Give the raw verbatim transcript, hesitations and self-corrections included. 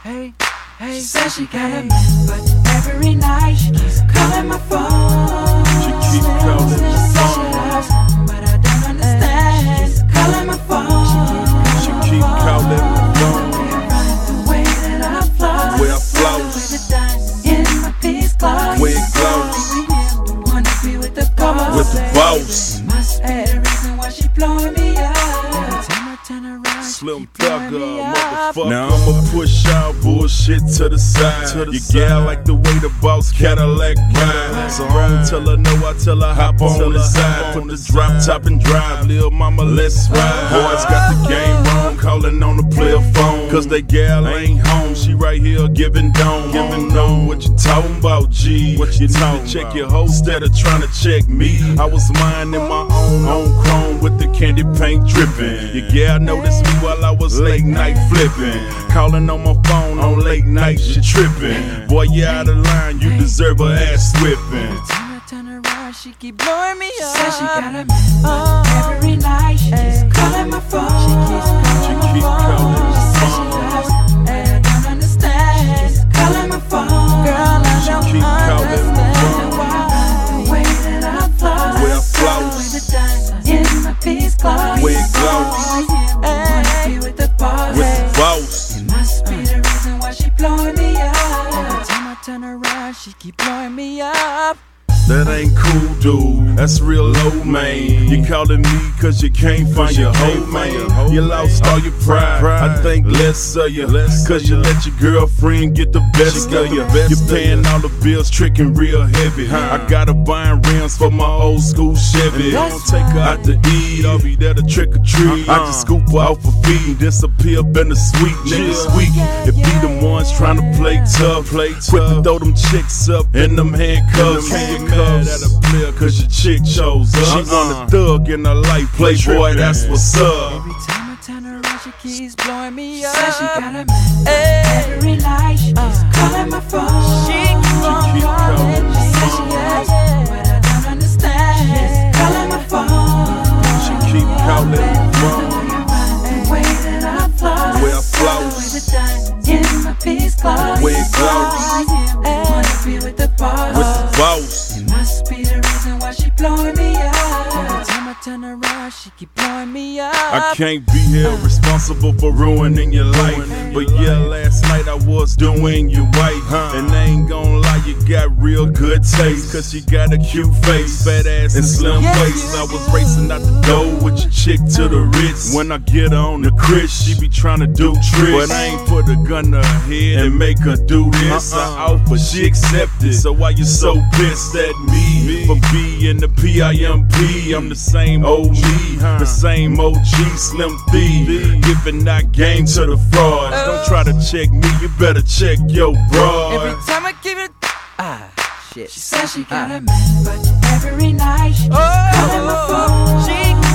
hey, hey. She said she got a man, but every night she keeps calling my phone. She keep calling my She said she phone. loves me, but I don't understand. She keeps calling my phone. She keep calling my phone. The way that I floss, Where I floss. with the diamonds in my piece closet. Where it glows. Wanna be with the boss. With the boss. Must be the reason why she blowing me up. Every time I turn around, she Slim keep blowing Thugger, me up. motherfucker. Now I'ma push all bullshit to the side. To the you gal like the way the boss Cadillac ride. So I don't tell her no, I tell her hop on the side. Put the drop top and drive, lil' mama, let's ride. Boys got the game wrong, calling on the player phone. Cause they gal ain't home, she right here giving dome. Giving dome, what you talking about, G? What you talking about? Check your hoe instead of trying to check me. I was minding my own on chrome with the candy paint dripping. Your gal noticed me while I was late night flipping. Calling on my phone on late nights, you tripping. Boy, you out of line, you deserve a ass whipping. Time I turn around, she keep blowing me up. She said she got a man, but every night she keeps calling my phone. She keeps calling my keep phone. calling my She said she loves me, and I don't understand. She keeps calling my phone. Girl, I She don't keep calling my understand why. The way that I floss, Where I floss. with the diamonds in my piece closet. Where it glows. Wanna be with the boss. With the boss. It must be the reason why she blowing me up. Every time I turn around, she keep blowing me up. That ain't cool, dude. That's real low, man. You calling me cause you can't find your hoe, man. You lost all your pride. I think less of you. Cause you let your girlfriend get the best of you. You're paying all the bills, tricking real heavy. I gotta buying rims for my old school Chevy. Don't take her out to eat, I'll be there to trick or treat. I just scoop her off her feet, disappear in the sweet. Niggas weak. It be them ones trying to play tough. Quick to throw them chicks up in them handcuffs. Mad at a player cause your chick chose up. She want a thug in her life, playboy, that's what's up. Every time I turn around, she keeps blowing me up. She said she got a man, every night she keeps calling my phone. She keeps on calling. She said she loves me, but I don't understand. She keeps calling my phone. She keep calling my phone. The way that I floss, Where I floss. with the diamonds in my piece closet. Where it glows. Wanna be with the boss. With the boss. It must be the reason why she blowing me up. Every time I turn around, she keep blowing me up. I can't be held responsible for ruining your life. But yeah, last night I was doing you right. And I ain't gon' lie, you got real good taste. Cause you got a cute face, fat ass and slim waist. I was racing out the door with your chick to the Ritz. When I get her on the Chris, she be tryna do tricks. But I ain't put a gun to her head and make her do this. I offer, she accepted. So why you so pissed at me? For being the P I M P, I'm the same old me, the same O G Slim Thief, giving that game to the frauds. Don't try to check me, you better check your broad. Every time I give it, ah, shit. She said she got a man, but every night she keeps calling my phone. She